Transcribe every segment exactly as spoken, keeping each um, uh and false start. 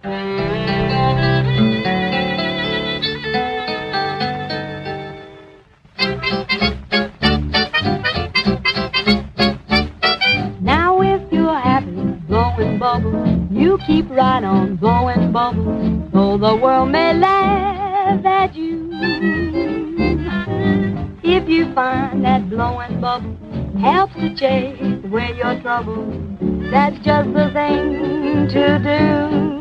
Now if you're happy, blowing bubbles, you keep right on blowing bubbles, though the world may laugh at you. If you find that blowing bubbles helps to chase away your troubles, that's just the thing to do.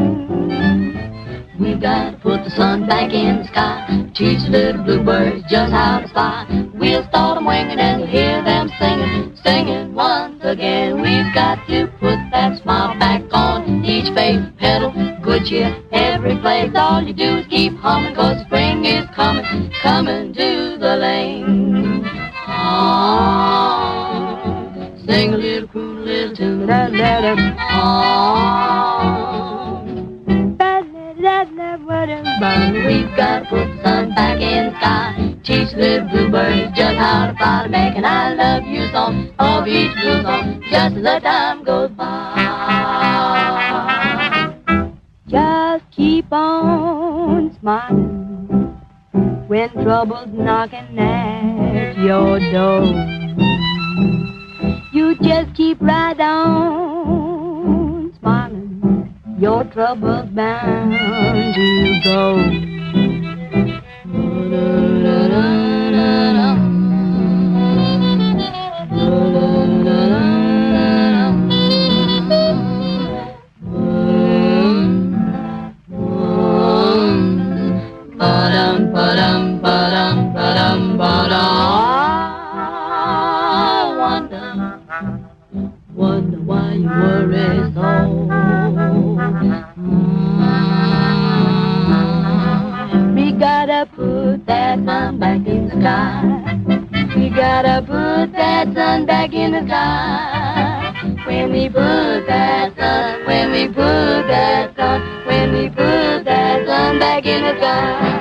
We got to put the sun back in the sky, teach the little bluebirds just how to fly. We'll start them winging and you'll hear them singing, singing once again. We've got to put that smile back on each face, pedal, good cheer, every place. All you do is keep humming, 'cause spring is coming, coming to the lane. Oh, sing a little cool little tune, da da da. Oh, da da da da. We've got to put the sun back in the sky, teach the little bluebirds just how to fly, make an I love you song of each blue song, just as the time goes by. Just keep on smiling when trouble's knocking at your door. You just keep right on smiling, your trouble's bound to go. Ba-dum, ba-dum, ba-dum, ba-dum, ba-dum. Wonder, wonder why you worry so. Mm. We gotta put that sun back in the sky. We gotta put that sun back in the sky. When we put that sun, when we put that sun, when we put that sun back in the sky.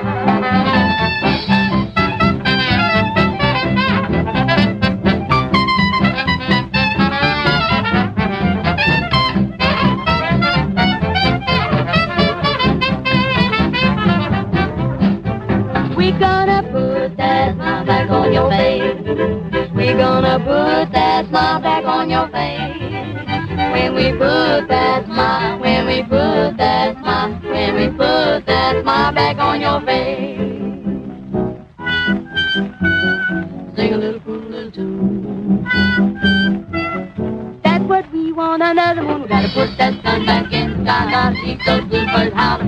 We're gonna put that smile back on your face. We're gonna put that smile back on your face. When we put that smile, when we put that smile, when we put that smile back on your face. Sing a little cool little tune. That's what we want, another one. We gotta put that sun back in the sky. Gotta teach those bluebirds how to